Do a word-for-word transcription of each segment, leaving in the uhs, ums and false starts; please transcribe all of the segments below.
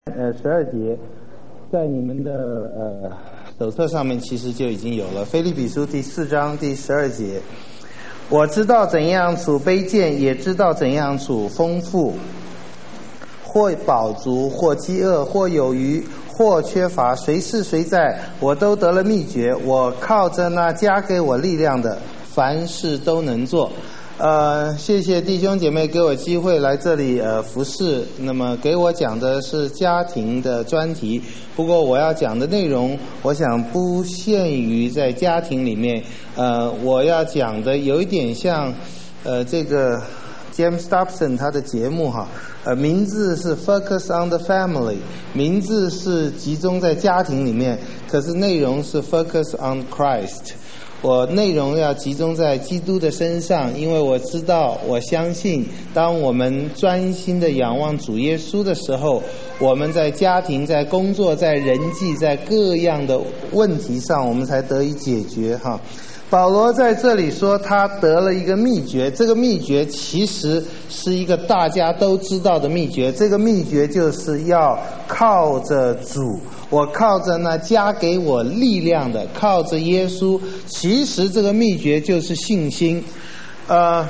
呃，十二节，在你们的呃手册上面其实就已经有了。腓立比书第四章第十二节，我知道怎样处卑贱，也知道怎样处丰富，或饱足，或饥饿，或有余，或缺乏，谁是谁在，我都得了秘诀。我靠着那加给我力量的，凡事都能做。呃，谢谢弟兄姐妹给我机会来这里呃服侍。那么给我讲的是家庭的专题，不过我要讲的内容，我想不限于在家庭里面。呃，我要讲的有一点像呃这个 James Dobson 他的节目哈，呃名字是 Focus on the Family， 名字是集中在家庭里面，可是内容是 Focus on Christ。我内容要集中在基督的身上，因为我知道，我相信，当我们专心的仰望主耶稣的时候，我们在家庭、在工作、在人际、在各样的问题上，我们才得以解决哈。保罗在这里说他得了一个秘诀，这个秘诀其实是一个大家都知道的秘诀，这个秘诀就是要靠着主，我靠着那加给我力量的，靠着耶稣。其实这个秘诀就是信心。呃，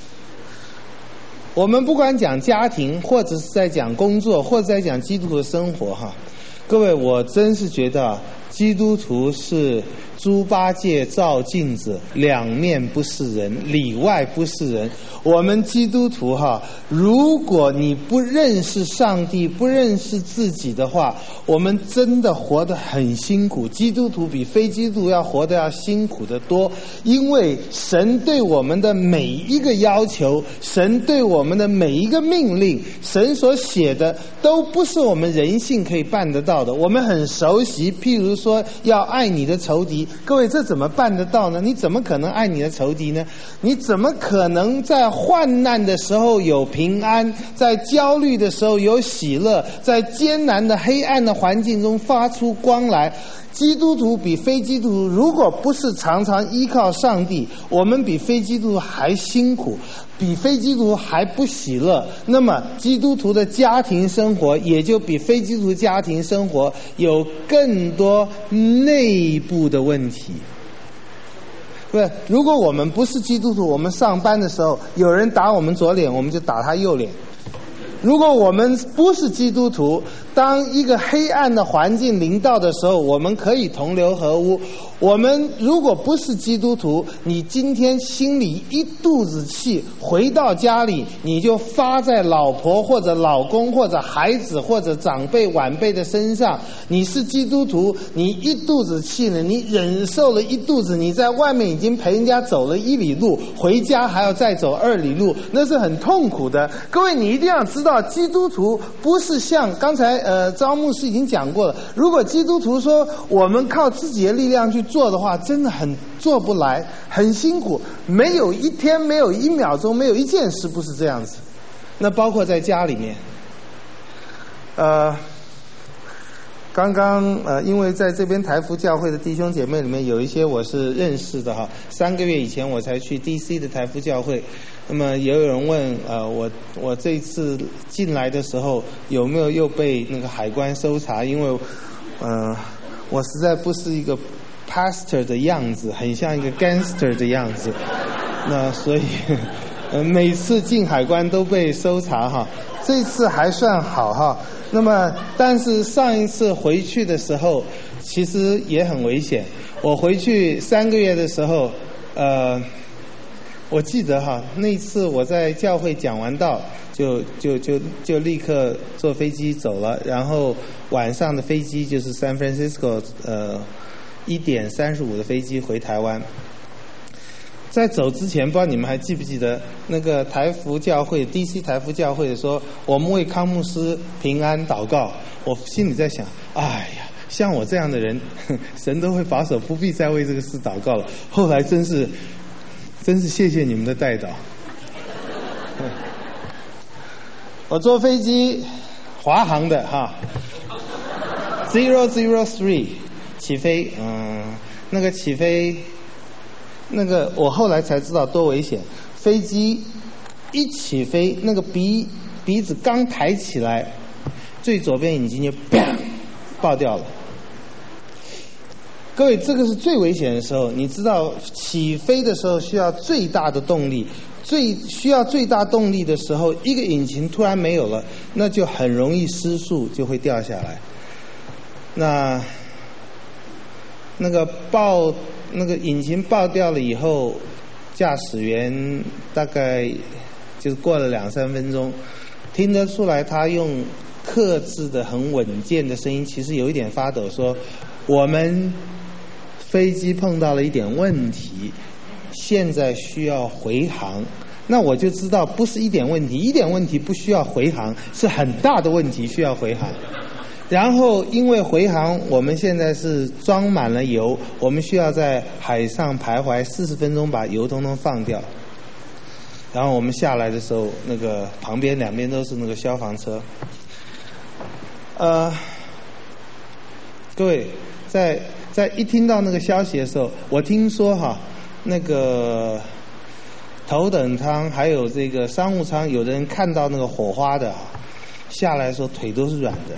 我们不管讲家庭，或者是在讲工作，或者在讲基督徒的生活哈，各位，我真是觉得啊，基督徒是猪八戒照镜子，两面不是人，里外不是人。我们基督徒哈，如果你不认识上帝，不认识自己的话，我们真的活得很辛苦。基督徒比非基督徒要活得要辛苦得多，因为神对我们的每一个要求，神对我们的每一个命令，神所写的都不是我们人性可以办得到的。我们很熟悉，譬如说要爱你的仇敌，各位，这怎么办得到呢？你怎么可能爱你的仇敌呢？你怎么可能在患难的时候有平安，在焦虑的时候有喜乐，在艰难的黑暗的环境中发出光来？基督徒比非基督徒，如果不是常常依靠上帝，我们比非基督徒还辛苦，比非基督徒还不喜乐。那么基督徒的家庭生活也就比非基督徒家庭生活有更多内部的问题。不是，如果我们不是基督徒，我们上班的时候有人打我们左脸，我们就打他右脸。如果我们不是基督徒，当一个黑暗的环境临到的时候，我们可以同流合污。我们如果不是基督徒，你今天心里一肚子气，回到家里你就发在老婆或者老公或者孩子或者长辈晚辈的身上。你是基督徒，你一肚子气呢，你忍受了一肚子，你在外面已经陪人家走了一里路，回家还要再走二里路，那是很痛苦的。各位，你一定要知道，基督徒不是像刚才呃张牧师已经讲过了，如果基督徒说我们靠自己的力量去做的话，真的很做不来，很辛苦，没有一天，没有一秒钟，没有一件事不是这样子。那包括在家里面，呃，刚刚呃，因为在这边台福教会的弟兄姐妹里面有一些我是认识的哈，三个月以前我才去 D C 的台福教会。那么也有人问呃我我这次进来的时候有没有又被那个海关搜查，因为呃我实在不是一个 pastor 的样子，很像一个 gangster 的样子，那所以呃每次进海关都被搜查哈，这次还算好哈。那么但是上一次回去的时候其实也很危险。我回去三个月的时候呃我记得哈，那次我在教会讲完道，就就就就立刻坐飞机走了，然后晚上的飞机就是 San Francisco 呃一点三十五的飞机回台湾。在走之前，不知道你们还记不记得那个台福教会 D C 台福教会说我们为康牧师平安祷告，我心里在想，哎呀，像我这样的人，神都会保守，不必再为这个事祷告了。后来真是真是谢谢你们的带导。我坐飞机华航的哈 zero zero three 起飞，嗯，那个起飞那个我后来才知道多危险。飞机一起飞，那个鼻鼻子刚抬起来， 最左边引擎就砰爆掉了。各位，这个是最危险的时候。你知道起飞的时候需要最大的动力，最需要最大动力的时候，一个引擎突然没有了，那就很容易失速，就会掉下来。那那个爆那个引擎爆掉了以后，驾驶员大概就是过了两三分钟，听得出来他用克制的很稳健的声音，其实有一点发抖，说我们飞机碰到了一点问题，现在需要回航。那我就知道不是一点问题，一点问题不需要回航，是很大的问题需要回航。然后因为回航，我们现在是装满了油，我们需要在海上徘徊四十分钟，把油通通放掉。然后我们下来的时候，那个旁边两边都是那个消防车。呃，各位，在在一听到那个消息的时候，我听说哈，那个头等舱还有这个商务舱，有的人看到那个火花的下来的时候腿都是软的。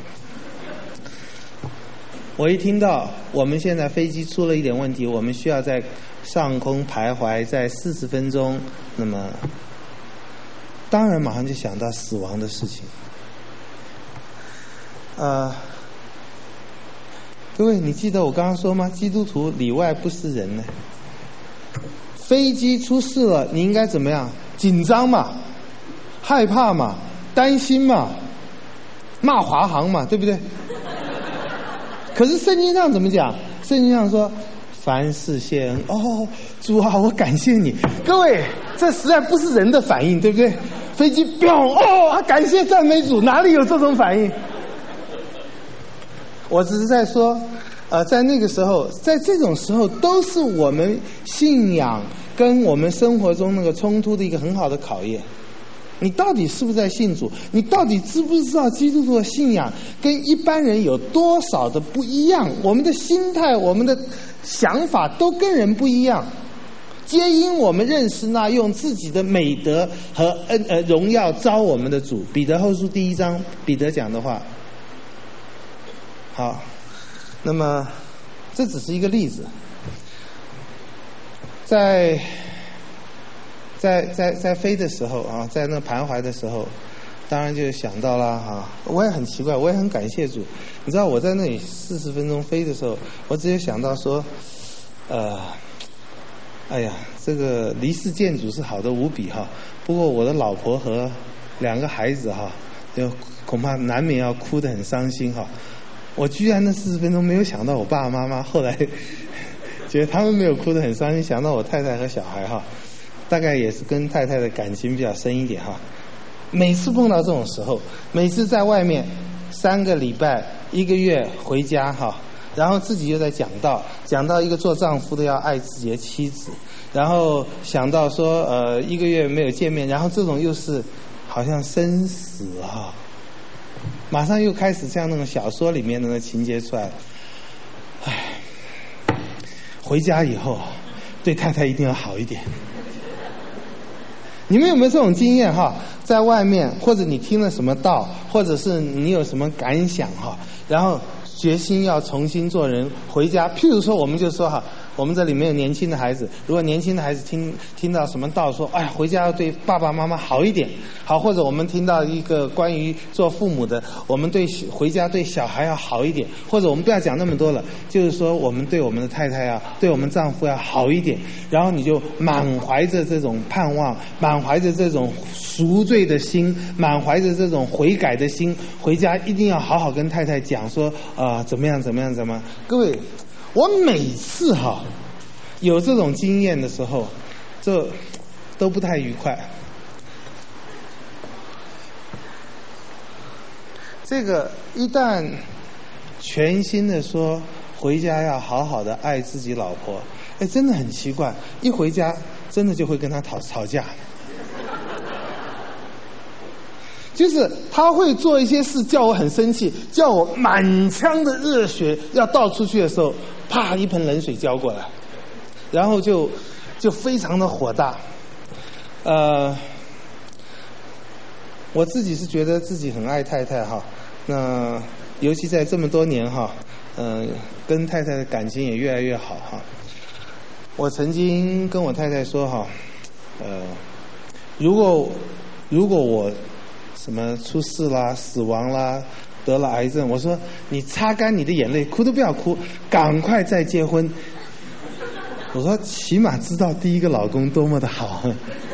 我一听到我们现在飞机出了一点问题，我们需要在上空徘徊在四十分钟，那么当然马上就想到死亡的事情。呃，各位，你记得我刚刚说吗？基督徒里外不是人呢。飞机出事了，你应该怎么样？紧张嘛，害怕嘛，担心嘛，骂华航嘛，对不对？可是圣经上怎么讲？圣经上说凡事谢恩。哦，主啊，我感谢你。各位，这实在不是人的反应，对不对？飞机飙，哦，感谢赞美主，哪里有这种反应？我只是在说呃，在那个时候，在这种时候，都是我们信仰跟我们生活中那个冲突的一个很好的考验。你到底是不是在信主？你到底知不知道基督徒的信仰跟一般人有多少的不一样？我们的心态、我们的想法都跟人不一样，皆因我们认识那用自己的美德和恩呃荣耀招我们的主。彼得后书第一章，彼得讲的话。好，那么这只是一个例子，在。在在在飞的时候啊，在那徘徊的时候，当然就想到了啊，我也很奇怪，我也很感谢主。你知道我在那里四十分钟飞的时候，我只有想到说，呃，哎呀，这个离世见主是好的无比哈。不过我的老婆和两个孩子哈，就恐怕难免要哭得很伤心哈。我居然那四十分钟没有想到我爸爸妈妈，后来觉得他们没有哭得很伤心，想到我太太和小孩哈。大概也是跟太太的感情比较深一点哈。每次碰到这种时候，每次在外面三个礼拜、一个月回家哈，然后自己又在讲道，讲到一个做丈夫的要爱自己的妻子，然后想到说呃一个月没有见面，然后这种又是好像生死哈，马上又开始像那种小说里面的那情节出来了。唉，回家以后对太太一定要好一点。你们有没有这种经验哈？在外面，或者你听了什么道，或者是你有什么感想哈，然后决心要重新做人，回家。譬如说，我们就说哈，我们这里面有年轻的孩子，如果年轻的孩子听听到什么道说，哎，回家要对爸爸妈妈好一点，好，或者我们听到一个关于做父母的，我们对回家对小孩要好一点，或者我们不要讲那么多了，就是说我们对我们的太太啊，对我们丈夫要好一点，然后你就满怀着这种盼望，满怀着这种赎罪的心，满怀着这种悔改的心，回家一定要好好跟太太讲说啊、呃、怎么样怎么样怎么样。各位，我每次哈有这种经验的时候，这都不太愉快。这个一旦全心的说回家要好好的爱自己老婆，哎，真的很奇怪，一回家真的就会跟他吵吵架。就是他会做一些事叫我很生气，叫我满腔的热血要倒出去的时候，啪一盆冷水浇过来，然后就就非常的火大。呃，我自己是觉得自己很爱太太哈， 那尤其在这么多年哈，嗯、呃，跟太太的感情也越来越好哈。我曾经跟我太太说哈，呃，如果如果我什么出事啦、死亡啦、得了癌症，我说你擦干你的眼泪，哭都不要哭，赶快再结婚。我说起码知道第一个老公多么的好。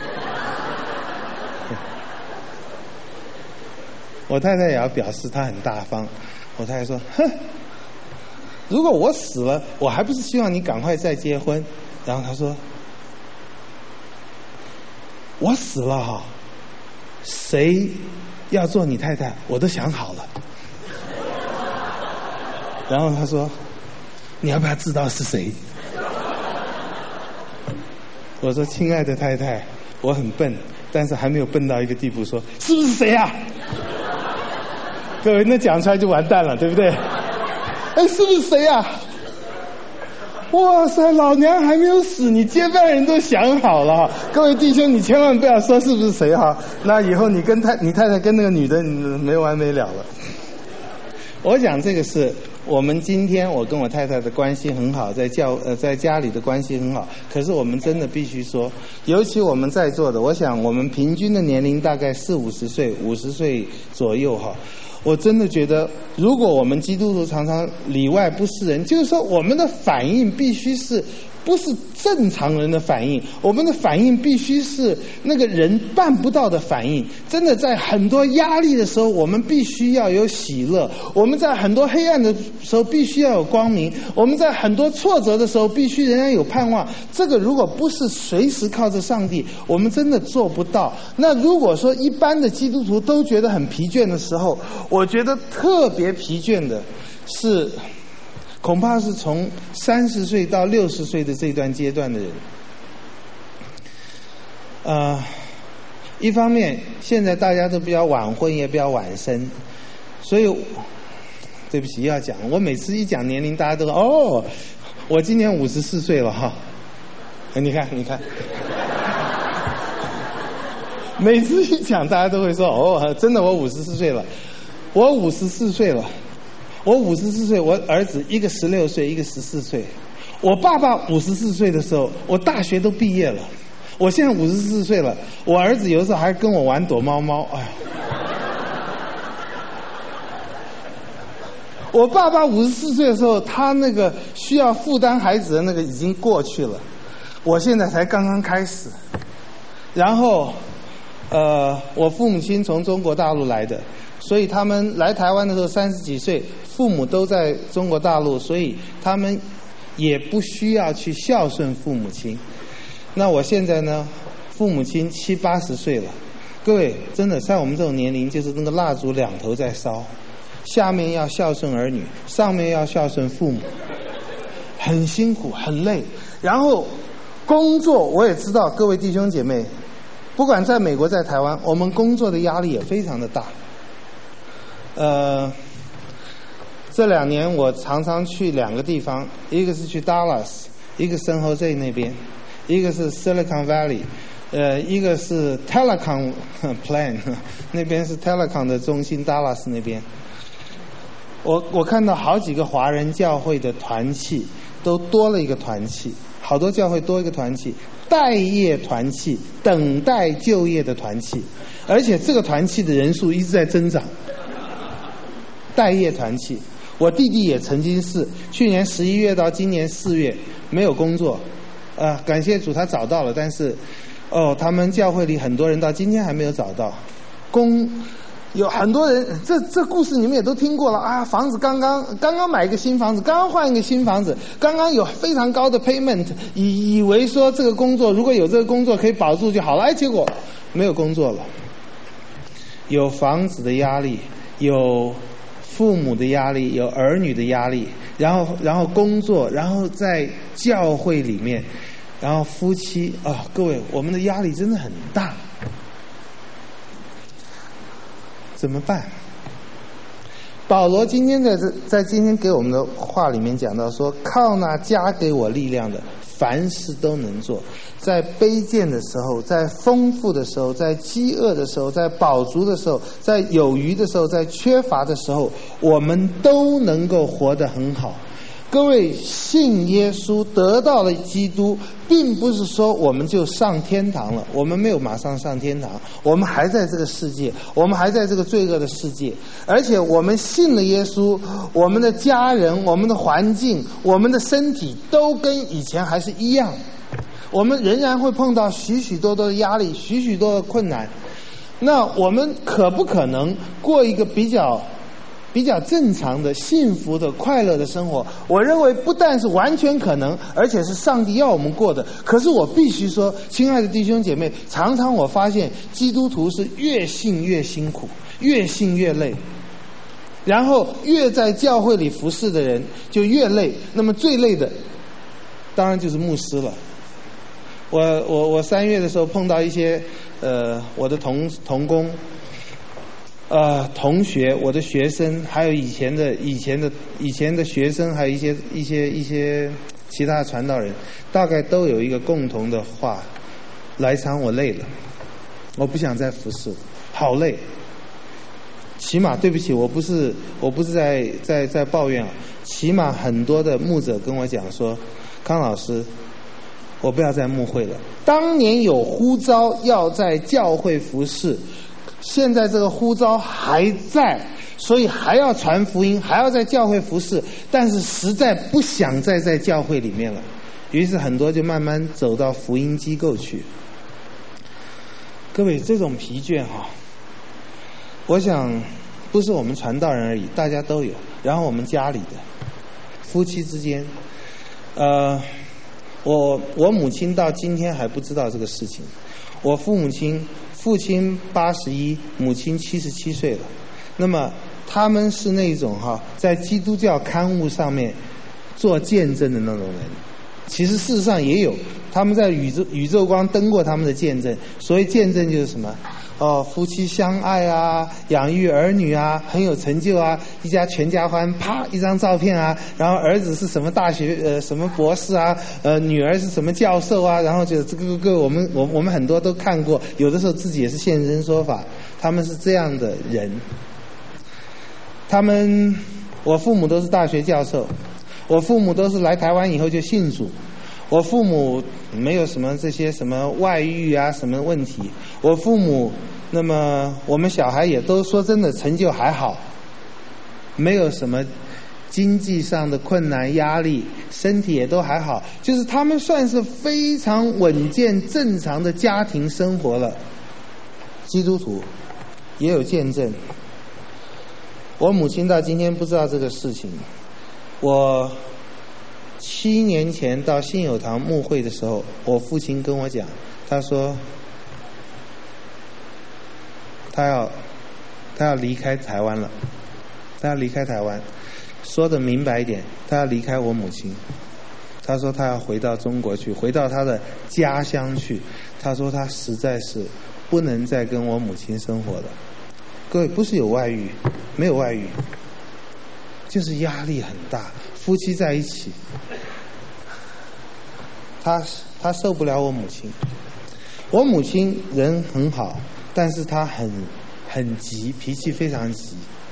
我太太也要表示她很大方。我太太说：“哼，如果我死了，我还不是希望你赶快再结婚。”然后她说：“我死了哈，谁要做你太太，我都想好了。”然后她说：“你要不要知道是谁？”我说：“亲爱的太太，我很笨，但是还没有笨到一个地步说是不是谁啊？”各位，那讲出来就完蛋了，对不对？哎，是不是谁啊？哇塞，老娘还没有死，你接班人都想好了。各位弟兄，你千万不要说是不是谁哈，那以后你跟太你太太跟那个女的没完没了了。我讲这个是我们今天我跟我太太的关系很好，在教呃在家里的关系很好，可是我们真的必须说，尤其我们在座的，我想我们平均的年龄大概四五十岁五十岁左右哈。我真的觉得，如果我们基督徒常常里外不是人，就是说我们的反应必须是不是正常人的反应，我们的反应必须是那个人办不到的反应。真的在很多压力的时候，我们必须要有喜乐；我们在很多黑暗的时候，必须要有光明；我们在很多挫折的时候，必须仍然有盼望。这个如果不是随时靠着上帝，我们真的做不到。那如果说一般的基督徒都觉得很疲倦的时候，我觉得特别疲倦的是恐怕是从三十岁到六十岁的这段阶段的人。呃，一方面现在大家都比较晚婚也比较晚生，所以对不起要讲，我每次一讲年龄大家都说哦，我今年五十四岁了哈。你看你看每次一讲大家都会说哦，真的我五十四岁了，我五十四岁了。我五十四岁，我儿子一个十六岁，一个十四岁。我爸爸五十四岁的时候，我大学都毕业了。我现在五十四岁了，我儿子有时候还跟我玩躲猫猫。哎呀，我爸爸五十四岁的时候，他那个需要负担孩子的那个已经过去了，我现在才刚刚开始。然后，呃，我父母亲从中国大陆来的。所以他们来台湾的时候三十几岁，父母都在中国大陆，所以他们也不需要去孝顺父母亲。那我现在呢，父母亲七八十岁了，各位真的像我们这种年龄，就是那个蜡烛两头在烧，下面要孝顺儿女，上面要孝顺父母，很辛苦很累。然后工作我也知道，各位弟兄姐妹，不管在美国在台湾，我们工作的压力也非常的大。呃，这两年我常常去两个地方，一个是去 Dallas， 一个San Jose那边，一个是 Silicon Valley， 呃，一个是 Telecom Plan， 那边是 Telecom 的中心 Dallas 那边。我我看到好几个华人教会的团契都多了一个团契，好多教会多一个团契，待业团契，等待就业的团契，而且这个团契的人数一直在增长。待业团契，我弟弟也曾经是去年十一月到今年四月没有工作，啊、呃，感谢主他找到了，但是哦，他们教会里很多人到今天还没有找到工，有很多人，这这故事你们也都听过了啊，房子刚刚刚刚买一个新房子，刚刚换一个新房子，刚刚有非常高的 payment， 以以为说这个工作如果有这个工作可以保住就好了，哎，结果没有工作了，有房子的压力，有父母的压力，有儿女的压力，然后然后工作，然后在教会里面，然后夫妻啊，各位，我们的压力真的很大，怎么办？保罗今天在这在今天给我们的话里面讲到说，靠那加给我力量的， 凡事都能做。在卑贱的时候，在丰富的时候，在饥饿的时候，在饱足的时候，在有余的时候，在缺乏的时候，我们都能够活得很好。各位，信耶稣得到了基督，并不是说我们就上天堂了，我们没有马上上天堂，我们还在这个世界，我们还在这个罪恶的世界，而且我们信了耶稣，我们的家人、我们的环境、我们的身体都跟以前还是一样，我们仍然会碰到许许多多的压力，许许多的困难。那我们可不可能过一个比较比较正常的、幸福的、快乐的生活？我认为不但是完全可能，而且是上帝要我们过的。可是我必须说，亲爱的弟兄姐妹，常常我发现基督徒是越信越辛苦，越信越累，然后越在教会里服侍的人就越累。那么最累的当然就是牧师了。我我我三月的时候碰到一些呃我的同同工。呃，同学，我的学生，还有以前的、以前的、以前的学生，还有一些、一些、一些其他的传道人，大概都有一个共同的话：来场我累了，我不想再服侍，好累。起码对不起，我不是我不是在在在抱怨啊。起码很多的牧者跟我讲说，康老师，我不要再牧会了。当年有呼召要在教会服侍。现在这个呼召还在，所以还要传福音，还要在教会服侍，但是实在不想再在教会里面了，于是很多就慢慢走到福音机构去。各位，这种疲倦哈，我想不是我们传道人而已，大家都有。然后我们家里的夫妻之间，呃，我我母亲到今天还不知道这个事情。我父母亲。父亲八十一，母亲七十七岁了。那么他们是那种哈，在基督教刊物上面做见证的那种人。其实事实上也有，他们在宇宙宇宙光登过他们的见证。所谓见证就是什么？哦，夫妻相爱啊，养育儿女啊，很有成就啊，一家全家欢，啪一张照片啊，然后儿子是什么大学呃什么博士啊，呃女儿是什么教授啊，然后就这个个我们我我们很多都看过，有的时候自己也是现身说法，他们是这样的人。他们我父母都是大学教授，我父母都是来台湾以后就信主。我父母没有什么这些什么外遇啊什么问题，我父母那么我们小孩也都说真的成就还好，没有什么经济上的困难压力，身体也都还好，就是他们算是非常稳健正常的家庭生活了。基督徒也有见证，我母亲到今天不知道这个事情。我七年前到信友堂牧会的时候，我父亲跟我讲，他说他要他要离开台湾了，他要离开台湾，说的明白一点，他要离开我母亲。他说他要回到中国去，回到他的家乡去。他说他实在是不能再跟我母亲生活了。各位，不是有外遇，没有外遇，就是压力很大，夫妻在一起，他他受不了我母亲。我母亲人很好，但是她很很急，脾气非常急。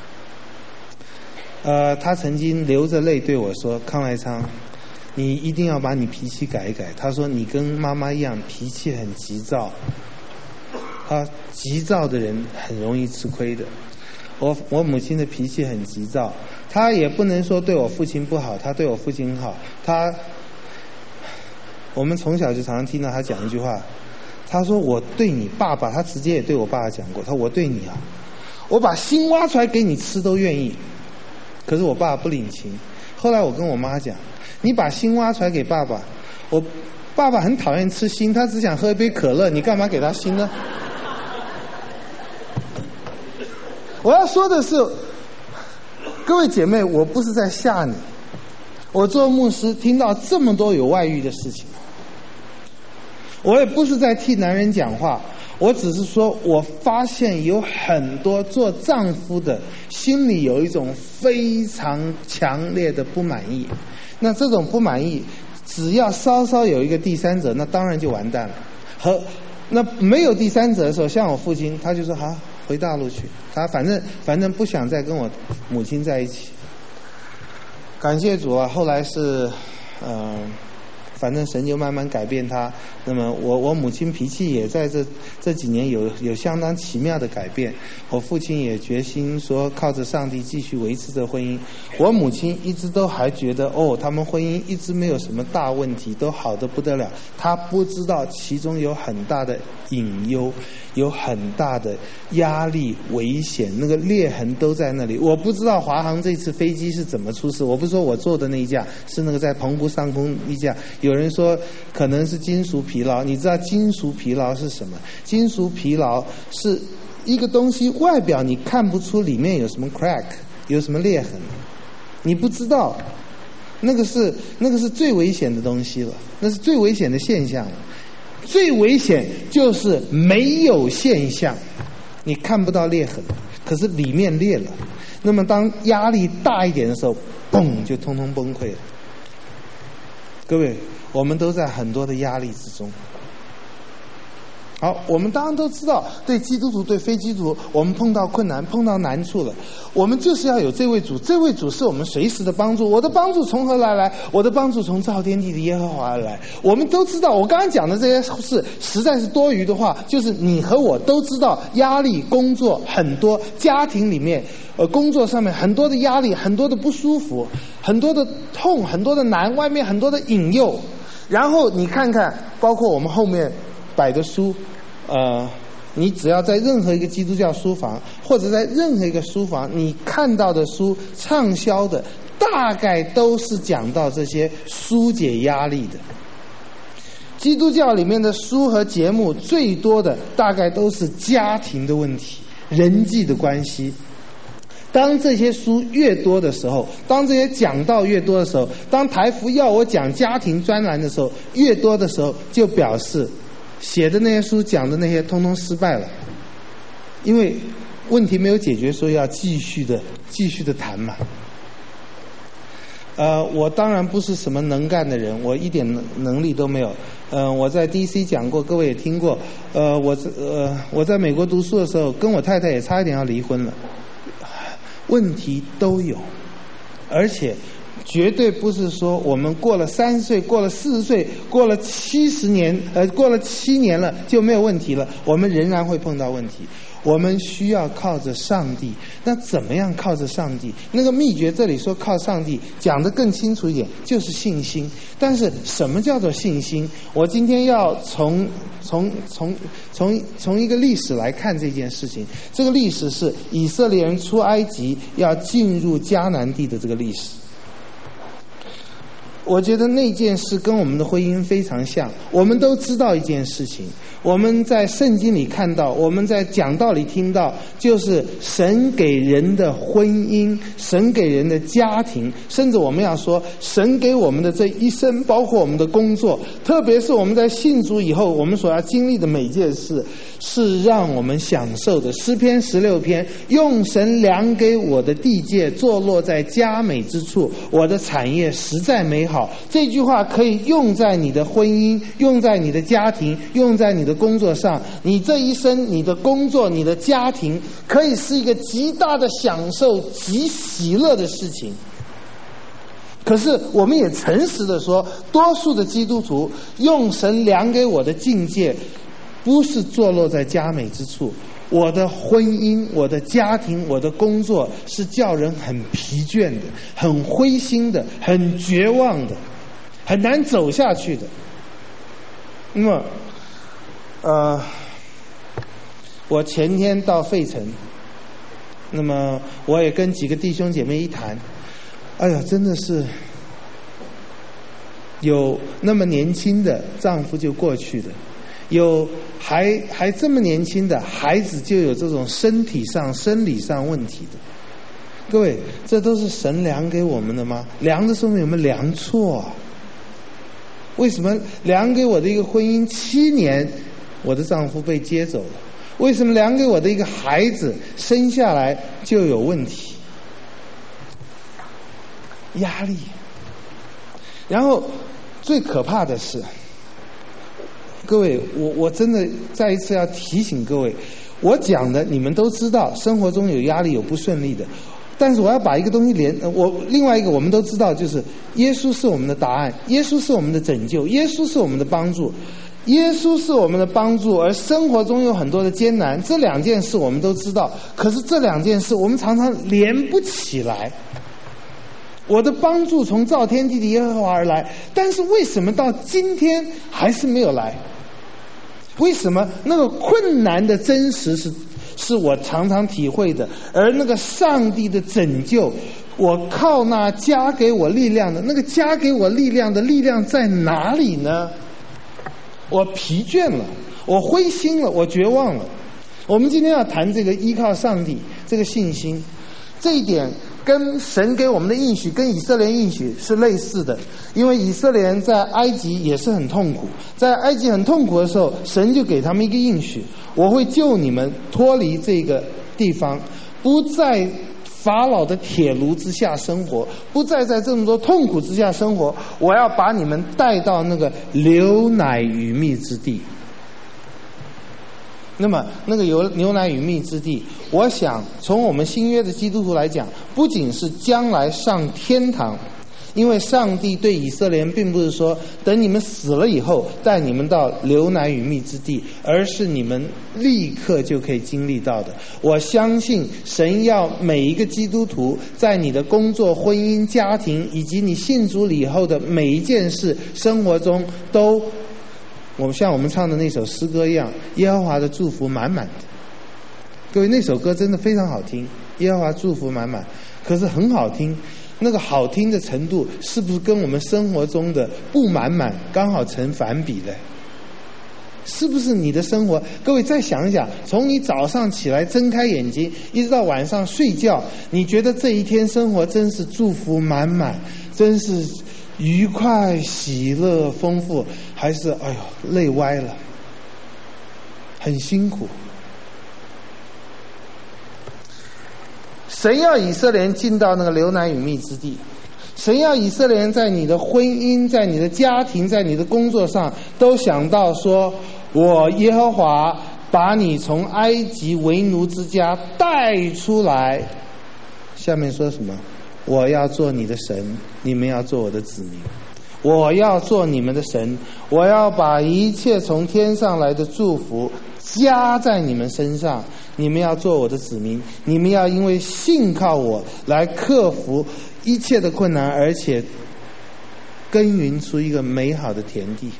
呃，她曾经流着泪对我说：“康来昌，你一定要把你脾气改一改。”她说：“你跟妈妈一样，脾气很急躁。啊，急躁的人很容易吃亏的。”我我母亲的脾气很急躁，她也不能说对我父亲不好，她对我父亲很好。她，我们从小就常常听到她讲一句话，她说：“我对你爸爸，她直接也对我爸爸讲过，她说我对你啊，我把心挖出来给你吃都愿意。”可是我爸爸不领情。后来我跟我妈讲，你把心挖出来给爸爸，我爸爸很讨厌吃心，他只想喝一杯可乐，你干嘛给他心呢？我要说的是，各位姐妹，我不是在吓你。我做牧师听到这么多有外遇的事情，我也不是在替男人讲话，我只是说我发现有很多做丈夫的心里有一种非常强烈的不满意。那这种不满意只要稍稍有一个第三者，那当然就完蛋了。和那没有第三者的时候，像我父亲，他就说好回大陆去，他反正反正不想再跟我母亲在一起。感谢主啊，后来是嗯。呃反正神就慢慢改变他，那么我我母亲脾气也在这这几年有有相当奇妙的改变。我父亲也决心说靠着上帝继续维持着婚姻。我母亲一直都还觉得哦，他们婚姻一直没有什么大问题，都好得不得了。她不知道其中有很大的隐忧，有很大的压力、危险，那个裂痕都在那里。我不知道华航这次飞机是怎么出事，我不是说我坐的那一架，是那个在澎湖上空一架。有人说可能是金属疲劳，你知道金属疲劳是什么？金属疲劳是一个东西外表你看不出里面有什么 crack， 有什么裂痕，你不知道，那个是那个是最危险的东西了，那是最危险的现象了。最危险就是没有现象，你看不到裂痕，可是里面裂了。那么当压力大一点的时候，嘣就通通崩溃了。各位，我们都在很多的压力之中。好，我们当然都知道，对基督徒、对非基督徒，我们碰到困难、碰到难处了，我们就是要有这位主，这位主是我们随时的帮助。我的帮助从何而来？我的帮助从造天地的耶和华而来。我们都知道，我刚刚讲的这些事实在是多余的话，就是你和我都知道，压力、工作很多，家庭里面，呃，工作上面很多的压力，很多的不舒服，很多的痛，很多的难，外面很多的引诱。然后你看看，包括我们后面摆的书，呃，你只要在任何一个基督教书房，或者在任何一个书房，你看到的书畅销的，大概都是讲到这些疏解压力的。基督教里面的书和节目最多的，大概都是家庭的问题、人际的关系。当这些书越多的时候，当这些讲道越多的时候，当台福要我讲家庭专栏的时候，越多的时候，就表示写的那些书讲的那些通通失败了，因为问题没有解决，所以要继续的继续的谈嘛。呃，我当然不是什么能干的人，我一点能能力都没有。呃，我在 D C 讲过，各位也听过。呃，我呃我在美国读书的时候，跟我太太也差一点要离婚了。问题都有，而且绝对不是说我们过了三十岁、过了四十岁、过了七十年，呃，过了七年了就没有问题了。我们仍然会碰到问题，我们需要靠着上帝。那怎么样靠着上帝？那个秘诀这里说靠上帝，讲得更清楚一点，就是信心。但是什么叫做信心？我今天要从从从从从一个历史来看这件事情。这个历史是以色列人出埃及要进入迦南地的这个历史。我觉得那件事跟我们的婚姻非常像。我们都知道一件事情，我们在圣经里看到，我们在讲道里听到，就是神给人的婚姻，神给人的家庭，甚至我们要说神给我们的这一生，包括我们的工作，特别是我们在信主以后我们所要经历的每件事，是让我们享受的。诗篇十六篇，用神量给我的地界，坐落在佳美之处，我的产业实在美好。这句话可以用在你的婚姻，用在你的家庭，用在你的工作上。你这一生，你的工作，你的家庭，可以是一个极大的享受、极喜乐的事情。可是我们也诚实的说，多数的基督徒用神量给我的境界，不是坐落在佳美之处。我的婚姻，我的家庭，我的工作，是叫人很疲倦的，很灰心的，很绝望的，很难走下去的。那么呃我前天到费城，那么我也跟几个弟兄姐妹一谈，哎呀，真的是有那么年轻的丈夫就过去的，有还还这么年轻的孩子就有这种身体上生理上问题的。各位，这都是神量给我们的吗？量的时候有没有量错啊？为什么量给我的一个婚姻七年，我的丈夫被接走了？为什么量给我的一个孩子生下来就有问题？压力。然后最可怕的是，各位，我我真的再一次要提醒各位，我讲的你们都知道，生活中有压力有不顺利的，但是我要把一个东西连我另外一个我们都知道，就是耶稣是我们的答案，耶稣是我们的拯救，耶稣是我们的帮助，耶稣是我们的帮助，而生活中有很多的艰难，这两件事我们都知道，可是这两件事我们常常连不起来。我的帮助从造天地的耶和华而来，但是为什么到今天还是没有来？为什么那个困难的真实是是我常常体会的，而那个上帝的拯救，我靠那加给我力量的，那个加给我力量的力量在哪里呢？我疲倦了，我灰心了，我绝望了。我们今天要谈这个依靠上帝这个信心，这一点跟神给我们的应许跟以色列应许是类似的，因为以色列人在埃及也是很痛苦，在埃及很痛苦的时候，神就给他们一个应许，我会救你们脱离这个地方，不在法老的铁炉之下生活，不再在这么多痛苦之下生活，我要把你们带到那个流奶与蜜之地。那么那个有牛奶与蜜之地，我想从我们新约的基督徒来讲，不仅是将来上天堂，因为上帝对以色列人并不是说等你们死了以后带你们到流奶与蜜之地，而是你们立刻就可以经历到的。我相信神要每一个基督徒在你的工作、婚姻、家庭以及你信主了以后的每一件事生活中都，我们像我们唱的那首诗歌一样，耶和华的祝福满满的。各位，那首歌真的非常好听，耶和华祝福满满，可是很好听，那个好听的程度是不是跟我们生活中的不满满刚好成反比呢？是不是你的生活，各位再想一想，从你早上起来睁开眼睛一直到晚上睡觉，你觉得这一天生活真是祝福满满，真是愉快喜乐丰富，还是哎呦累歪了，很辛苦？神要以色列人进到那个流奶与蜜之地，神要以色列人在你的婚姻、在你的家庭、在你的工作上都想到说，我耶和华把你从埃及为奴之家带出来。下面说什么？我要做你的神，你们要做我的子民。我要做你们的神，我要把一切从天上来的祝福加在你们身上，你们要做我的子民，你们要因为信靠我来克服一切的困难，而且耕耘出一个美好的田地。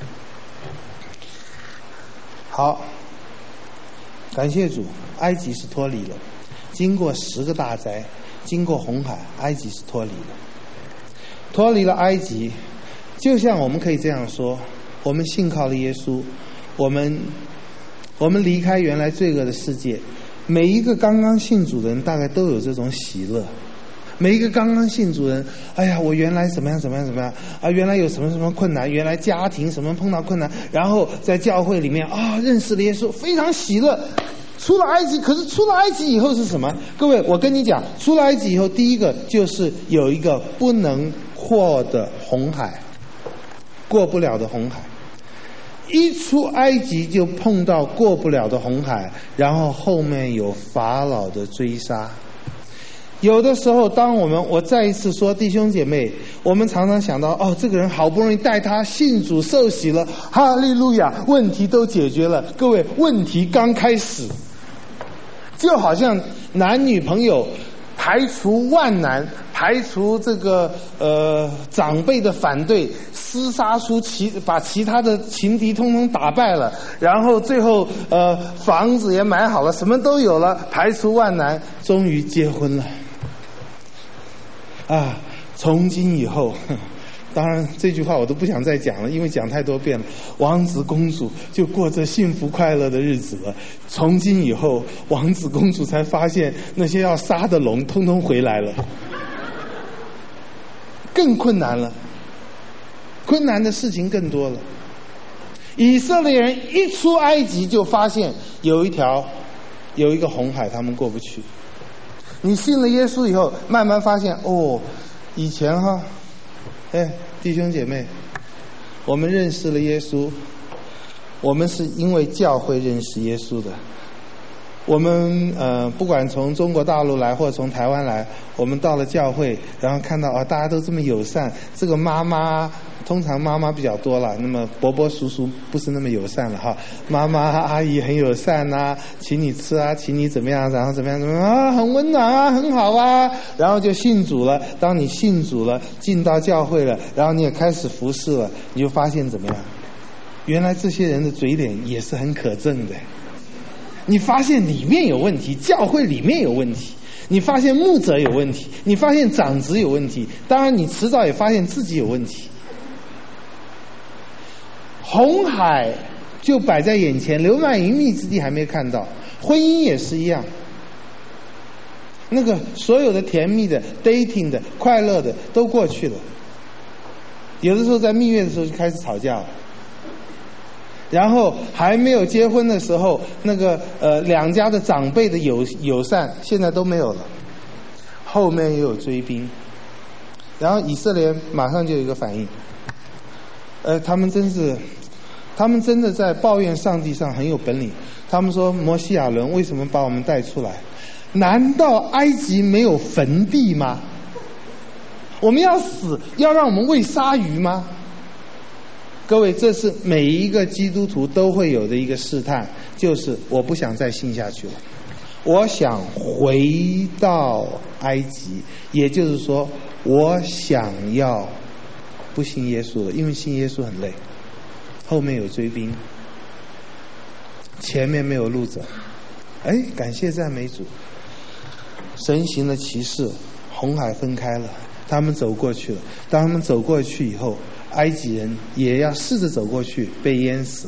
好，感谢主，埃及是脱离了，经过十个大灾，经过红海，埃及是脱离了，脱离了埃及。就像我们可以这样说，我们信靠了耶稣，我们我们离开原来罪恶的世界。每一个刚刚信主的人大概都有这种喜乐，每一个刚刚信主的人，哎呀，我原来怎么样怎么样怎么样啊，原来有什么什么困难，原来家庭什么碰到困难，然后在教会里面啊认识了耶稣，非常喜乐。出了埃及，可是出了埃及以后是什么？各位，我跟你讲，出了埃及以后，第一个就是有一个不能过的红海，过不了的红海。一出埃及就碰到过不了的红海，然后后面有法老的追杀。有的时候，当我们我再一次说，弟兄姐妹，我们常常想到，哦，这个人好不容易带他信主受洗了，哈利路亚，问题都解决了。各位，问题刚开始，就好像男女朋友排除万难，排除这个呃长辈的反对，厮杀出其把其他的情敌通通打败了，然后最后呃房子也买好了，什么都有了，排除万难，终于结婚了。啊，从今以后，当然这句话我都不想再讲了，因为讲太多遍了。王子公主就过着幸福快乐的日子了。从今以后，王子公主才发现那些要杀的龙通通回来了，更困难了，困难的事情更多了。以色列人一出埃及就发现有一条有一个红海，他们过不去。你信了耶稣以后，慢慢发现哦，以前哈，哎，弟兄姐妹， 我们认识了耶稣，我们是因为教会认识耶稣的。我们呃，不管从中国大陆来或者从台湾来，我们到了教会，然后看到啊、哦，大家都这么友善。这个妈妈，通常妈妈比较多了，那么伯伯叔叔不是那么友善了哈。妈妈阿姨很友善呐、啊，请你吃啊，请你怎么样，然后怎么样怎么样啊，很温暖啊，很好啊，然后就信主了。当你信主了，进到教会了，然后你也开始服侍了，你就发现怎么样？原来这些人的嘴脸也是很可憎的。你发现里面有问题，教会里面有问题，你发现牧者有问题，你发现长子有问题，当然你迟早也发现自己有问题。红海就摆在眼前，流满盈利之地还没看到，婚姻也是一样。那个所有的甜蜜的 dating 的快乐的都过去了，有的时候在蜜月的时候就开始吵架了。然后还没有结婚的时候，那个呃两家的长辈的友友善现在都没有了，后面又有追兵，然后以色列马上就有一个反应，呃，他们真是，他们真的在抱怨上帝上很有本领。他们说摩西亚伦为什么把我们带出来？难道埃及没有坟地吗？我们要死，要让我们喂鲨鱼吗？各位，这是每一个基督徒都会有的一个试探，就是我不想再信下去了，我想回到埃及，也就是说我想要不信耶稣了，因为信耶稣很累，后面有追兵，前面没有路走。哎，感谢赞美主，神行了奇事，红海分开了，他们走过去了。当他们走过去以后，埃及人也要试着走过去，被淹死了。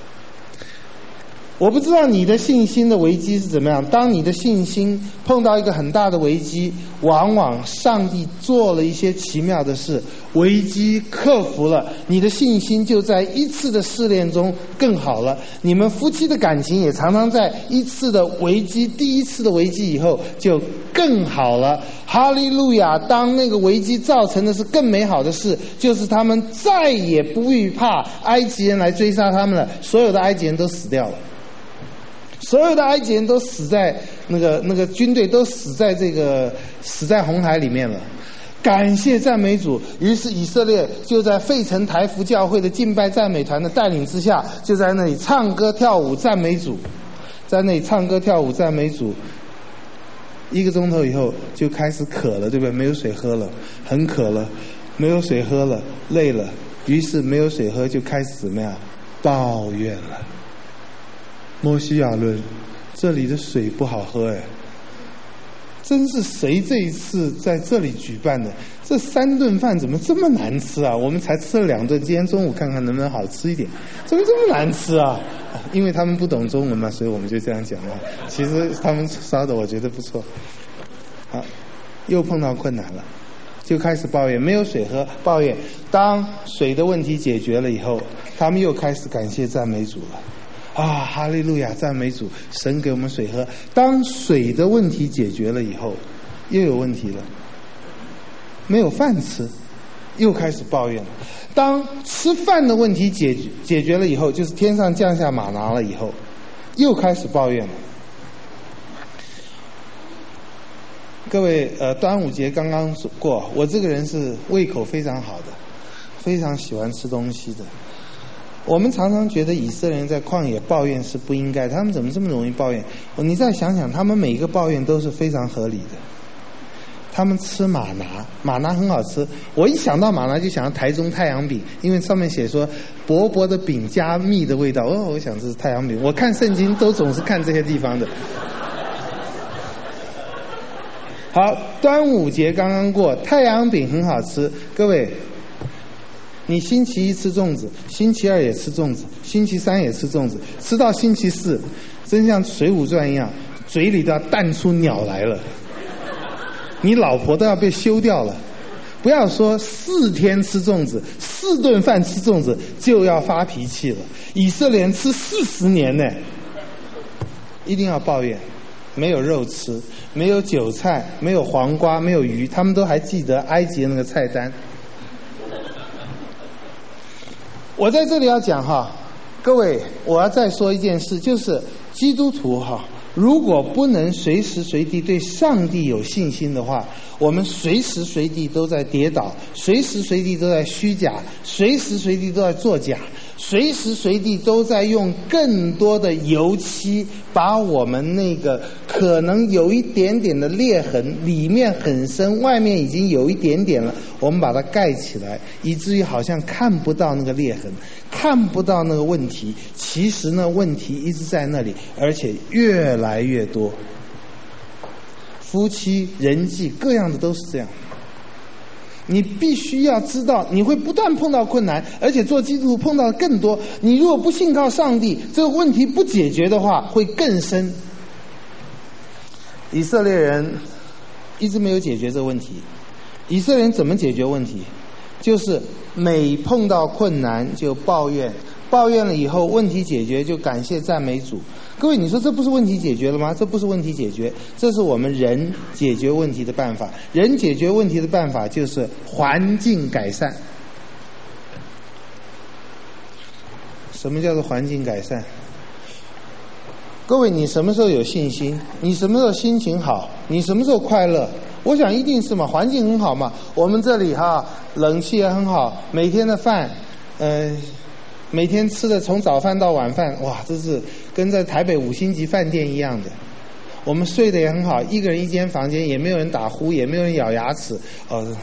我不知道你的信心的危机是怎么样。当你的信心碰到一个很大的危机，往往上帝做了一些奇妙的事，危机克服了，你的信心就在一次的试炼中更好了。你们夫妻的感情也常常在一次的危机，第一次的危机以后就更好了。哈利路亚！当那个危机造成的是更美好的事，就是他们再也不惧怕埃及人来追杀他们了，所有的埃及人都死掉了。所有的埃及人都死在那个那个军队都死在这个死在红海里面了。感谢赞美主！于是以色列就在费城台福教会的敬拜赞美团的带领之下，就在那里唱歌跳舞赞美主，在那里唱歌跳舞赞美主。一个钟头以后就开始渴了，对不对？没有水喝了，很渴了，没有水喝了，累了，于是没有水喝就开始怎么样？抱怨了。摩西亚伦，这里的水不好喝哎！真是谁这一次在这里举办的？这三顿饭怎么这么难吃啊？我们才吃了两顿，今天中午看看能不能好吃一点。怎么这么难吃啊？因为他们不懂中文嘛，所以我们就这样讲嘛。其实他们烧的我觉得不错。好，又碰到困难了，就开始抱怨没有水喝，抱怨。当水的问题解决了以后，他们又开始感谢赞美主了。啊，哈利路亚，赞美主，神给我们水喝。当水的问题解决了以后，又有问题了，没有饭吃，又开始抱怨了。当吃饭的问题解决解决了以后，就是天上降下玛拿了以后，又开始抱怨了。各位，呃，端午节刚刚过，我这个人是胃口非常好的，非常喜欢吃东西的。我们常常觉得以色列人在旷野抱怨是不应该，他们怎么这么容易抱怨？你再想想，他们每一个抱怨都是非常合理的。他们吃玛拿，玛拿很好吃。我一想到玛拿就想到台中太阳饼，因为上面写说薄薄的饼加蜜的味道。哦，我想这是太阳饼。我看圣经都总是看这些地方的。好，端午节刚刚过，太阳饼很好吃，各位。你星期一吃粽子，星期二也吃粽子，星期三也吃粽子，吃到星期四，真像《水浒传》一样，嘴里都要淡出鸟来了。你老婆都要被休掉了。不要说四天吃粽子，四顿饭吃粽子就要发脾气了。以色列人吃四十年呢，一定要抱怨，没有肉吃，没有韭菜，没有黄瓜，没有鱼，他们都还记得埃及那个菜单。 我在这里要讲哈，各位，我要再说一件事，就是基督徒哈，如果不能随时随地对上帝有信心的话，我们随时随地都在跌倒，随时随地都在虚假，随时随地都在作假，随时随地都在用更多的油漆把我们那个可能有一点点的裂痕，里面很深，外面已经有一点点了，我们把它盖起来，以至于好像看不到那个裂痕，看不到那个问题，其实呢问题一直在那里，而且越来越多。夫妻人际各样的都是这样，你必须要知道你会不断碰到困难，而且做基督徒碰到的更多，你如果不信靠上帝，这个问题不解决的话会更深。以色列人一直没有解决这个问题。以色列人怎么解决问题？就是每碰到困难就抱怨，抱怨了以后问题解决就感谢赞美主。各位，你说这不是问题解决了吗？这不是问题解决，这是我们人解决问题的办法。人解决问题的办法就是环境改善。什么叫做环境改善？各位，你什么时候有信心？你什么时候心情好？你什么时候快乐？我想一定是嘛，环境很好嘛。我们这里哈，冷气也很好，每天的饭，呃。每天吃的从早饭到晚饭，哇，这是跟在台北五星级饭店一样的。我们睡得也很好，一个人一间房间，也没有人打呼，也没有人咬牙齿。哦，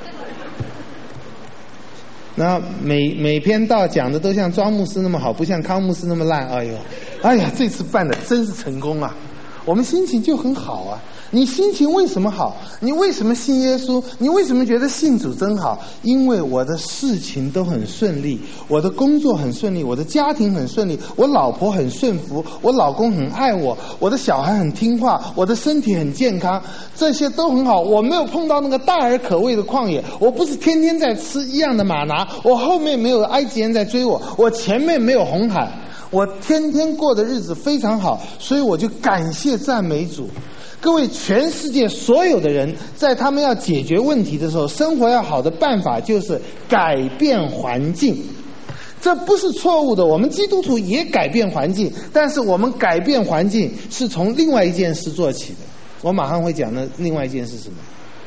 那每每篇道讲的都像庄牧师那么好，不像康牧师那么烂。哎呦，哎呀，这次办的真是成功啊！我们心情就很好啊。你心情为什么好？你为什么信耶稣？你为什么觉得信主真好？因为我的事情都很顺利，我的工作很顺利，我的家庭很顺利，我老婆很顺服，我老公很爱我，我的小孩很听话，我的身体很健康，这些都很好。我没有碰到那个大而可畏的旷野，我不是天天在吃一样的玛拿，我后面没有埃及人在追我，我前面没有红海，我天天过的日子非常好，所以我就感谢赞美主。各位，全世界所有的人在他们要解决问题的时候，生活要好的办法就是改变环境。这不是错误的，我们基督徒也改变环境，但是我们改变环境是从另外一件事做起的。我马上会讲的另外一件事是什么？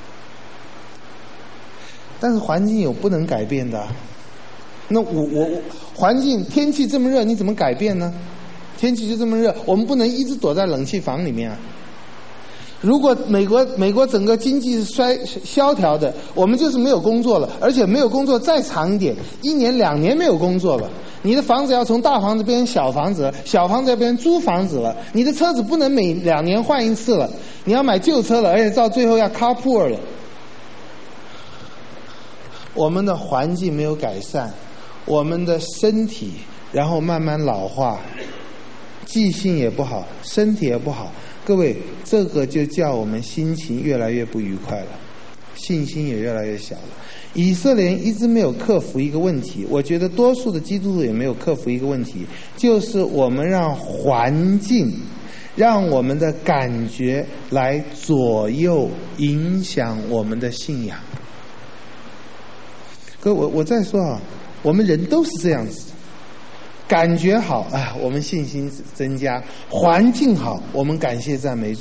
但是环境有不能改变的，那我我我环境天气这么热，你怎么改变呢？天气就这么热，我们不能一直躲在冷气房里面啊。如果美国美国整个经济是衰萧条的，我们就是没有工作了，而且没有工作再长一点，一年两年没有工作了，你的房子要从大房子变成小房子了，小房子要变成租房子了，你的车子不能每两年换一次了，你要买旧车了，而且到最后要 carpool 了。我们的环境没有改善，我们的身体然后慢慢老化，记性也不好，身体也不好。各位，这个就叫我们心情越来越不愉快了，信心也越来越小了。以色列人一直没有克服一个问题，我觉得多数的基督徒也没有克服一个问题，就是我们让环境让我们的感觉来左右影响我们的信仰。各位，我我再说啊，我们人都是这样子，感觉好啊，我们信心增加；环境好，我们感谢赞美主。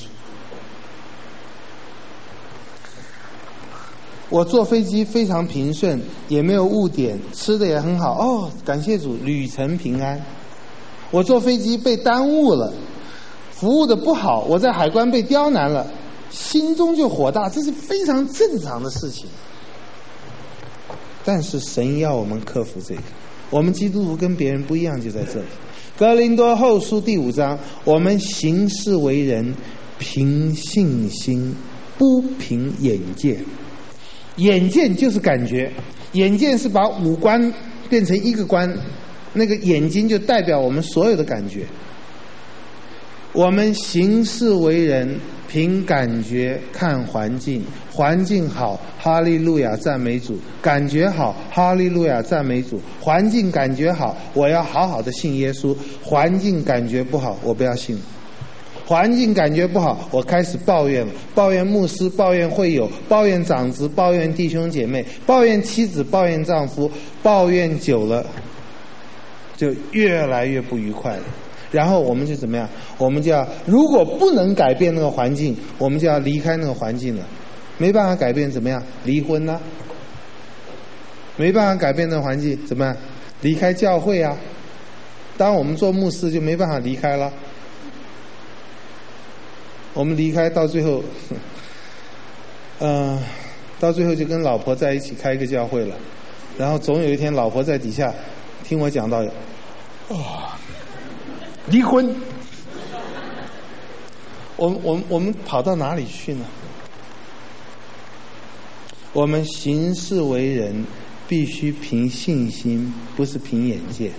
我坐飞机非常平顺，也没有误点，吃的也很好，哦，感谢主，旅程平安。我坐飞机被耽误了，服务的不好，我在海关被刁难了，心中就火大，这是非常正常的事情。但是神要我们克服这个，我们基督徒跟别人不一样，就在这里。哥林多后书第五章，我们行事为人凭信心，不凭眼见。眼见就是感觉，眼见是把五官变成一个官，那个眼睛就代表我们所有的感觉。我们行事为人凭感觉看环境，环境好，哈利路亚赞美主；感觉好，哈利路亚赞美主。环境感觉好，我要好好的信耶稣；环境感觉不好，我不要信。环境感觉不好，我开始抱怨了，抱怨牧师，抱怨会友，抱怨长子，抱怨弟兄姐妹，抱怨妻子，抱怨丈夫，抱怨久了， 就越来越不愉快了。然后我们就怎么样？我们就要，如果不能改变那个环境，我们就要离开那个环境了。没办法改变，怎么样？离婚呢、啊？没办法改变那个环境，怎么样？离开教会啊。当我们做牧师就没办法离开了。我们离开到最后，呃，到最后就跟老婆在一起开一个教会了。然后总有一天，老婆在底下听我讲到，哦，离婚。我们我们我们跑到哪里去呢？我们行事为人必须凭信心，不是凭眼界。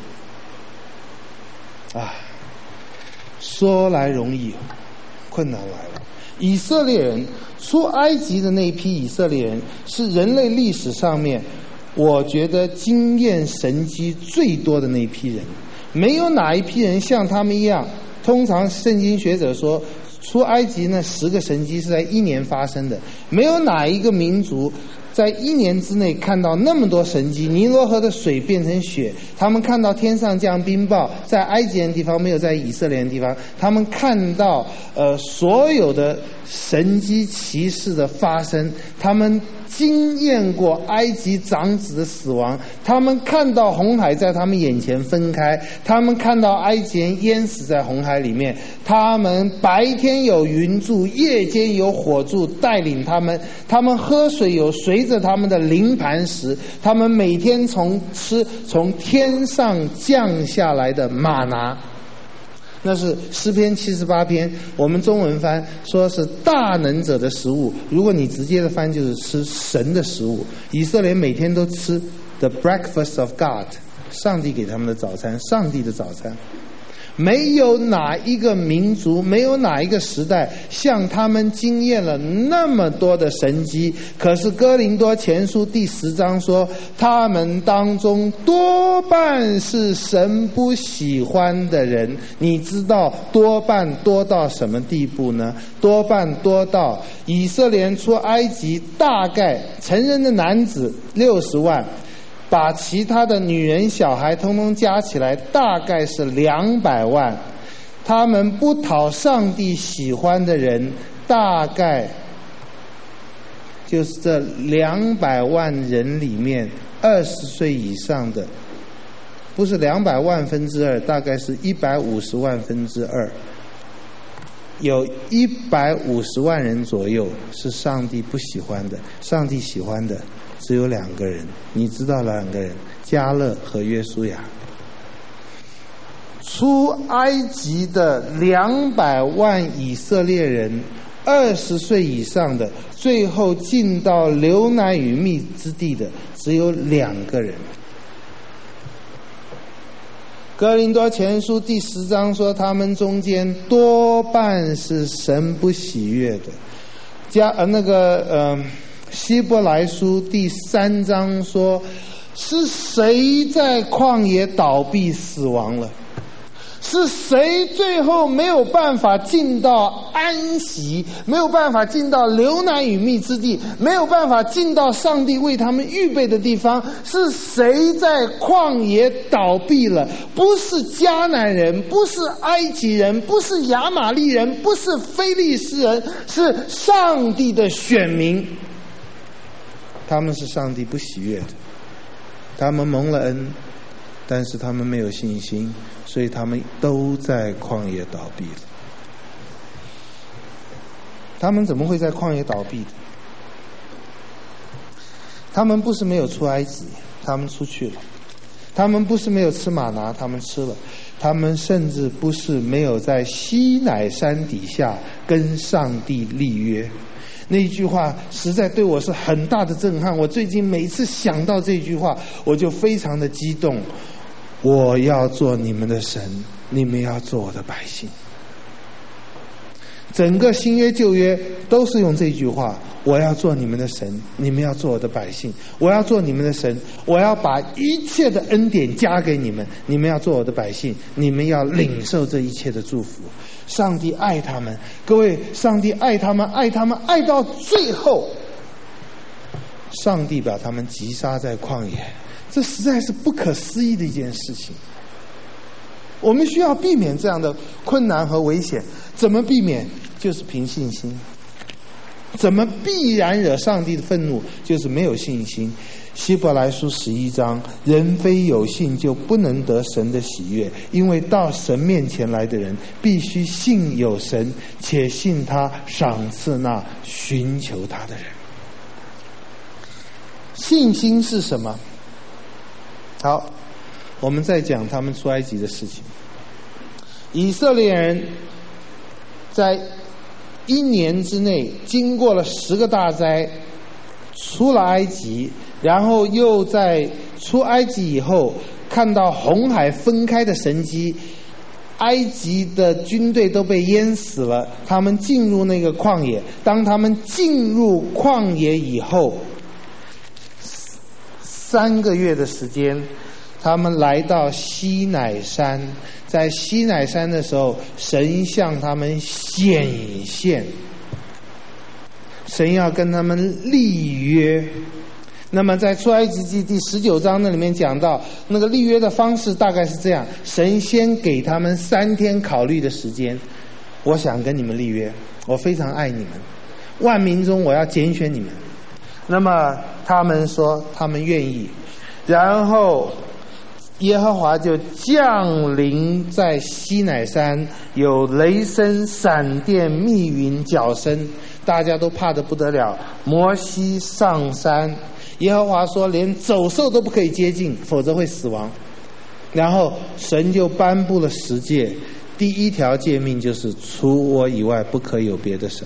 啊，说来容易，困难来了。以色列人出埃及的那一批以色列人，是人类历史上面我觉得经验神迹最多的那一批人。没有哪一批人像他们一样。通常圣经学者说，出埃及那十个神迹是在一年发生的，没有哪一个民族在一年之内看到那么多神迹。尼罗河的水变成血，他们看到天上降冰雹，在埃及人地方没有在以色列人地方。他们看到呃所有的神迹奇事的发生，他们经验过埃及长子的死亡，他们看到红海在他们眼前分开，他们看到埃及人淹死在红海里面，他们白天有云柱，夜间有火柱带领他们，他们喝水有随着他们的灵磐石，他们每天从吃从天上降下来的玛拿。那是诗篇七十八篇，我们中文翻说是大能者的食物，如果你直接的翻就是吃神的食物。以色列每天都吃 the breakfast of God， 上帝给他们的早餐，上帝的早餐。没有哪一个民族，没有哪一个时代像他们经验了那么多的神迹。可是哥林多前书第十章说，他们当中多半是神不喜欢的人。你知道多半多到什么地步呢？多半多到以色列人出埃及，大概成人的男子六十万，把其他的女人小孩通通加起来大概是两百万。他们不讨上帝喜欢的人大概就是这两百万人里面二十岁以上的，不是两百万分之二，大概是一百五十万分之二。有一百五十万人左右是上帝不喜欢的，上帝喜欢的只有两个人，你知道两个人，迦勒和约书亚。出埃及的两百万以色列人，二十岁以上的，最后进到流奶与蜜之地的只有两个人。哥林多前书第十章说，他们中间多半是神不喜悦的。加呃那个呃希伯来书第三章说，是谁在旷野倒闭死亡了？是谁最后没有办法进到安息，没有办法进到流奶与蜜之地，没有办法进到上帝为他们预备的地方？是谁在旷野倒闭了？不是迦南人，不是埃及人，不是亚玛利人，不是非利士人，是上帝的选民。他们是上帝不喜悦的，他们蒙了恩，但是他们没有信心，所以他们都在旷野倒闭了。他们怎么会在旷野倒闭的？他们不是没有出埃及，他们出去了。他们不是没有吃玛拿，他们吃了。他们甚至不是没有在西乃山底下跟上帝立约。那一句话实在对我是很大的震撼，我最近每次想到这句话，我就非常的激动。我要做你们的神，你们要做我的百姓。整个新约旧约都是用这句话，我要做你们的神，你们要做我的百姓。我要做你们的神，我要把一切的恩典加给你们，你们要做我的百姓，你们要领受这一切的祝福。上帝爱他们，各位，上帝爱他们，爱他们，爱到最后，上帝把他们击杀在旷野，这实在是不可思议的一件事情。 我们需要避免这样的困难和危险。怎么避免？就是凭信心。怎么必然惹上帝的愤怒？就是没有信心。希伯来书十一章，人非有信就不能得神的喜悦，因为到神面前来的人必须信有神，且信他赏赐那寻求他的人。信心是什么？好，我们再讲他们出埃及的事情。以色列人在一年之内经过了十个大灾，出了埃及，然后又在出埃及以后看到红海分开的神迹，埃及的军队都被淹死了，他们进入那个旷野。当他们进入旷野以后，三个月的时间，他们来到西乃山。在西乃山的时候，神向他们显现，神要跟他们立约。那么在出埃及记第十九章那里面讲到，那个立约的方式大概是这样：神先给他们三天考虑的时间，我想跟你们立约，我非常爱你们，万民中我要拣选你们。那么他们说他们愿意，然后耶和华就降临在西乃山，有雷声、闪电、密云、角声，大家都怕得不得了。摩西上山，耶和华说连走兽都不可以接近，否则会死亡。然后神就颁布了十诫，第一条诫命就是除我以外不可有别的神。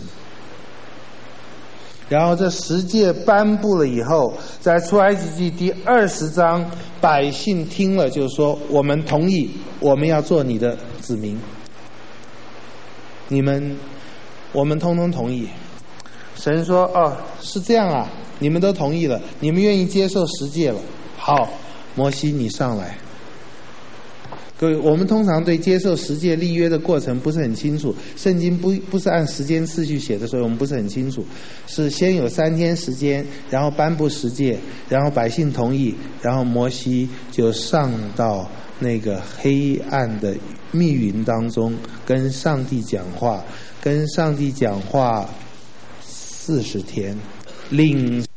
然后这十诫颁布了以后，在出埃及记第二十章，百姓听了就说我们同意，我们要做你的子民，你们我们通通同意。神说哦，是这样啊，你们都同意了，你们愿意接受十诫了，好，摩西你上来。各位，我们通常对接受十诫立约的过程不是很清楚，圣经不不是按时间次序写的，所以我们不是很清楚。是先有三天时间，然后颁布十诫，然后百姓同意，然后摩西就上到那个黑暗的密云当中，跟上帝讲话，跟上帝讲话四十天，领